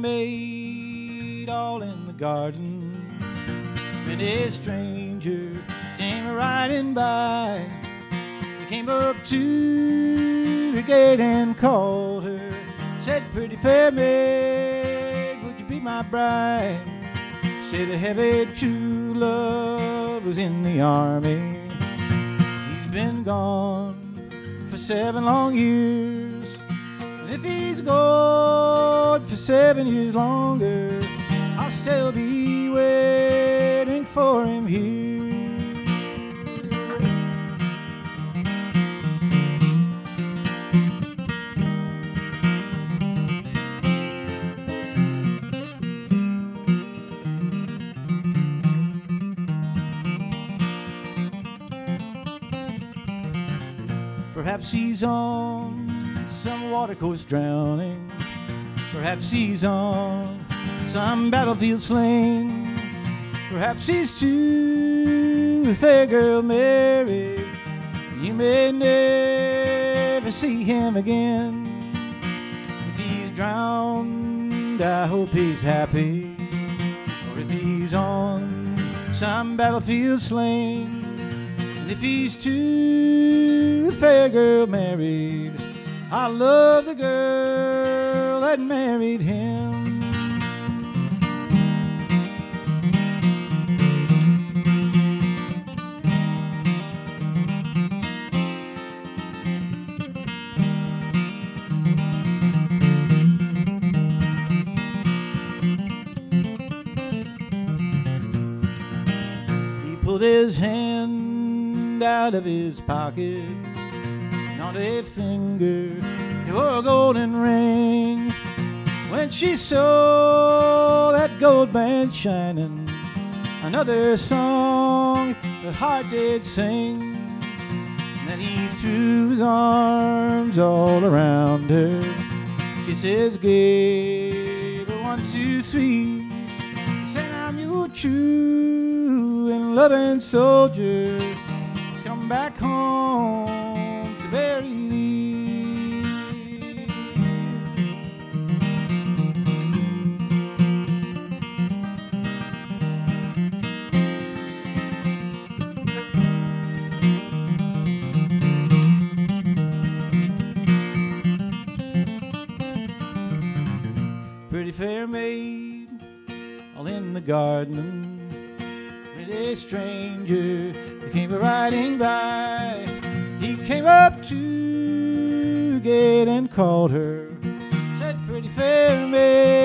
maid all in the garden. When a stranger came riding by, he came up to the gate and called her. Said, pretty fair maid, would you be my bride? Said, a heavy true love was in the army. He's been gone for 7 long years. And if he's gone for 7 years longer, I'll still be waiting for him here. Perhaps he's on some watercourse drowning. Perhaps he's on some battlefield slain. Perhaps he's to a fair girl married. You may never see him again. If he's drowned, I hope he's happy. Or if he's on some battlefield slain. And if he's to a fair girl married, I love the girl that married him. He pulled his hand out of his pocket, and on a finger he wore a golden ring. When she saw that gold band shining, another song her heart did sing. And then he threw his arms all around her, kisses gave her 1, 2, 3. He said, I'm your true and loving soldier, come back home to bury thee. Pretty fair maid all in the garden. With a stranger who came riding by, he came up to the gate and called her. Said, pretty fair maid,